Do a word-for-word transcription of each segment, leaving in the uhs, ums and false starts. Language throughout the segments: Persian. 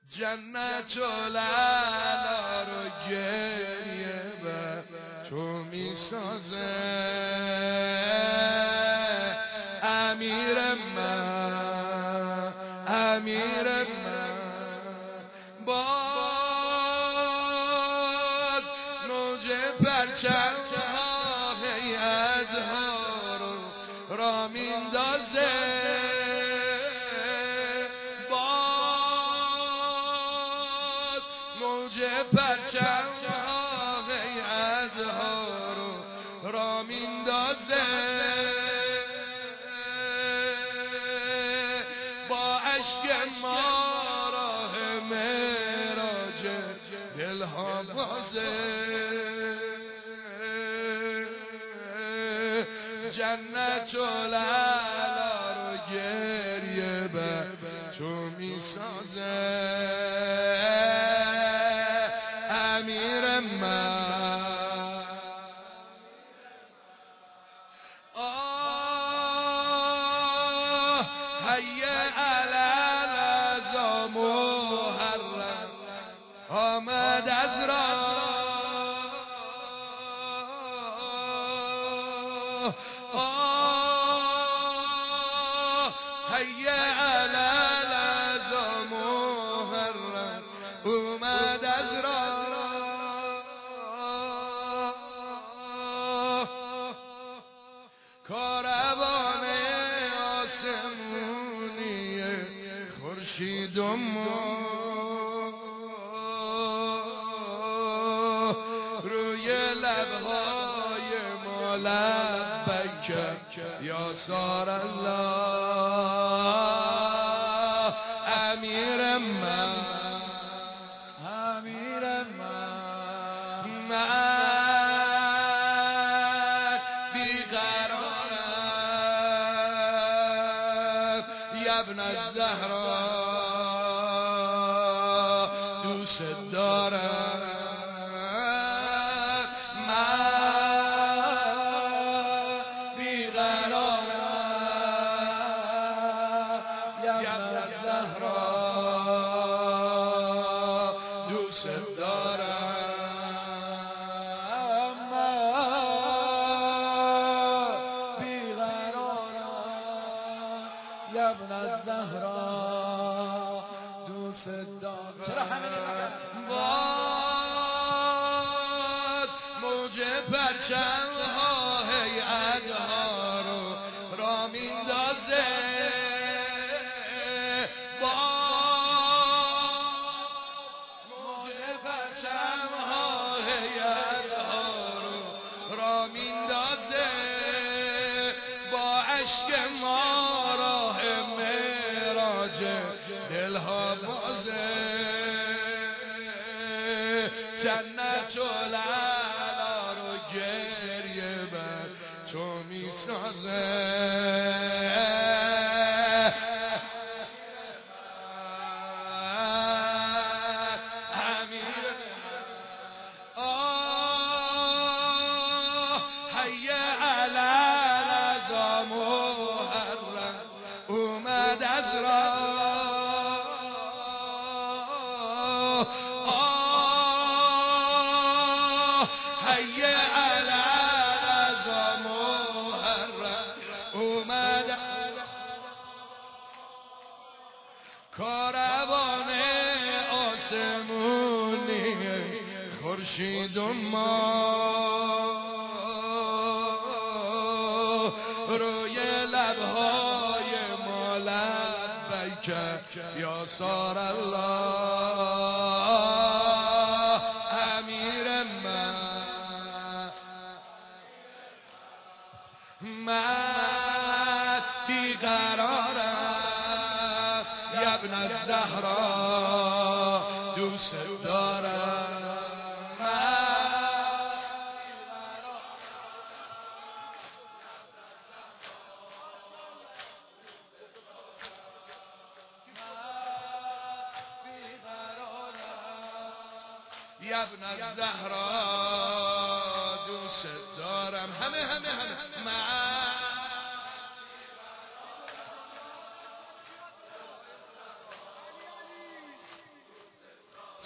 جنت العلا رو گریه بر تو میسازه امیر من امیر من باد موج پرچم ها هیئت‌ها رو را میندازه باد موج پرچم ها هیئت‌ها رو را میندازه با اشک ما راه معراج دلها بازه جنت العلا رو گریه بر تو میسازه امیر من آه حی علی العزا محرم آمد از راه حی علی العزا محرم اومد از راه کاروان آسمونی خورشید و ماه روی لبهای ما لبیک یا سار الله امیر من امیر من من بیقرارم ابن الزهرا دوست دارم ابن الزهرا دوست دارم چرا همه باد موج پرچم ها هیئت‌ها رو را میندازه باد موج پرچم ها هیئت‌ها رو را میندازه با اشک ما دلها بازه جنت العلا رو گریه بر تو میسازه امیر آه حی علی العزا محرم اومد از راه حی علی العزا محرم اومد کاروان آسمونی خورشید و ماه روی لبهای ما لبیک یا سار الله امیر من من بیقرارم ابن الزهرا دوست دارم ابن الزهرا دوست دارم همه همه همه من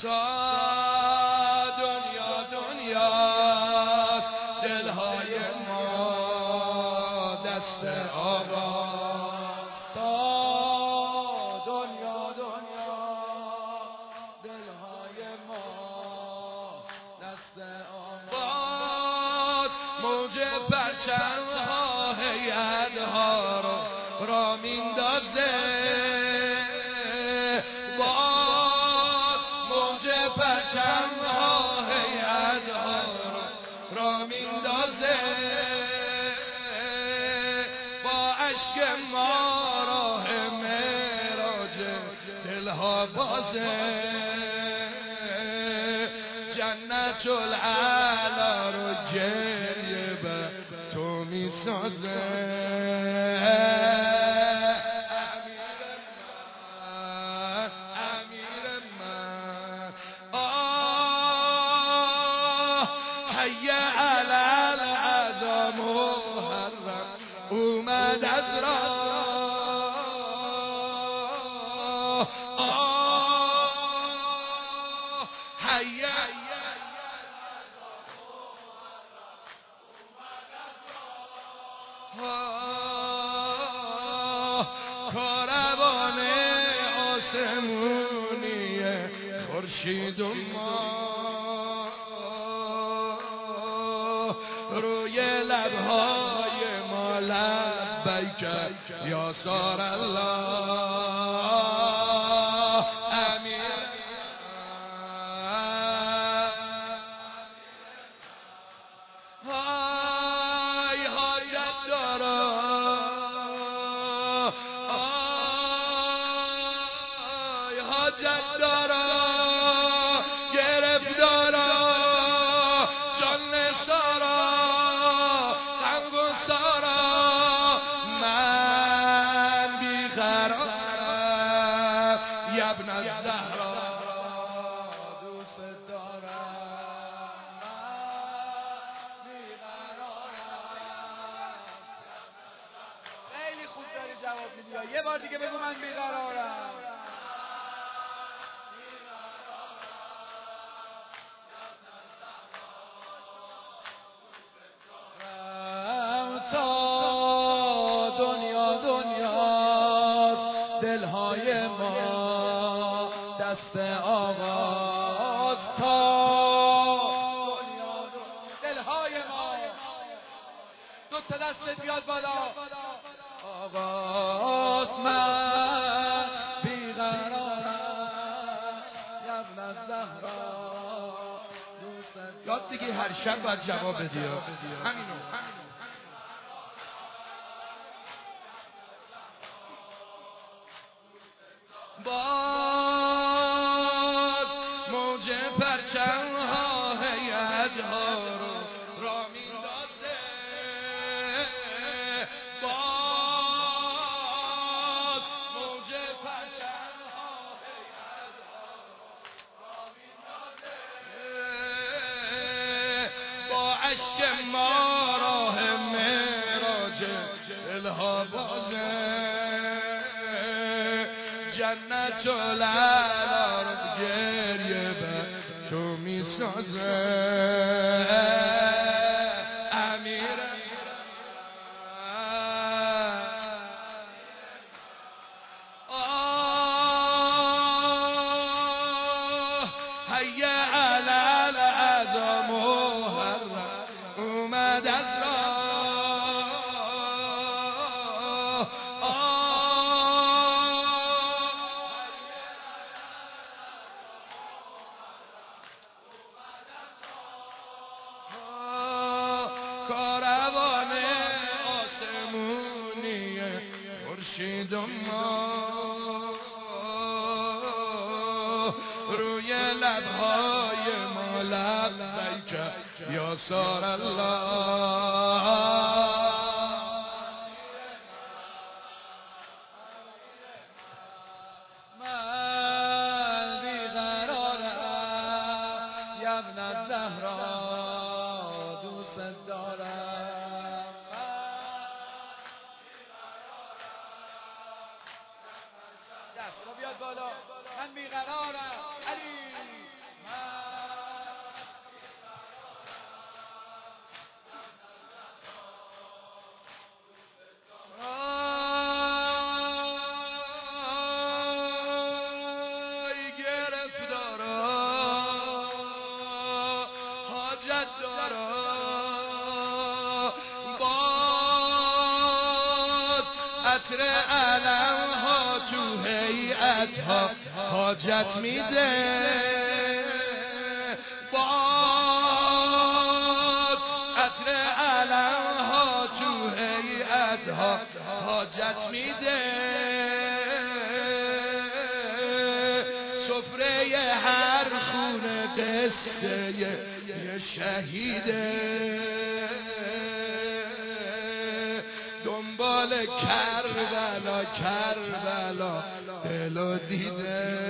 تا دنیا دنیا دلهای ما دست آقا تا دنیا دنیا دلهای ما دست آقا باد موج پرچم‌ها هیئت‌ها رو را میندازه باد موج پرچم‌ها هیئت‌ها رو را میندازه با اشک ما راه معراج دلها بازه جنت العلا رو گریه به تو میسازه امیر من آه حی علی العظم محرم اومد از راه آه حی کاروان آسمونی خورشید و ما روی لبهای ما لبیک یا سار الله امیر های حاجت دارا های حاجت دارا گرفتارا جان سارا غم و سارا من بیقرارم یبن الزهرا دوست دارم خیلی خوب داری جواب میدی. یه بار دیگه بگو من بیقرارم. تا دنیا دنیا دلهای ما دست آغاز تا دنیا دلهای ما دو تا دست بیاد بالا آغاز من بیقرارم یبن الزهرا دوست یاد دیگه هر شب باید جواب بدی همینو باد موج پرچم‌ها هیئت‌ها رو را میندازه باد موج پرچم‌ها هیئت‌ها را میندازه با اشک ما راه معراج دلها بازه جنت العلا رو گریه به تو میسازه امیر آه حی علی العظم محرم اومد از راه کاروان آسمونی خورشید و ما روی لبهای ما لبیک یا سار الله من بیقرارم یبن الزهرا دوست دارم دست بیاد بالا من بیقرارم علی عطر علم ها تو هیئت ها حاجت میده باد عطر علم ها تو هیئت ها حاجت میده سفره هر خونه قصه یه شهیده دنبال کربلا کربلا دلو دیده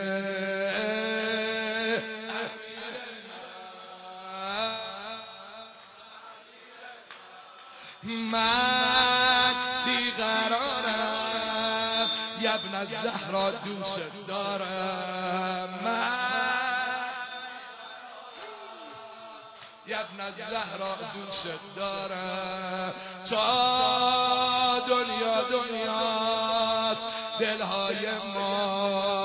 من بیقرارم یبن الزهرا دوست دارم من یبن الزهرا دوست دارم تا دنیا دنیا دلهای ما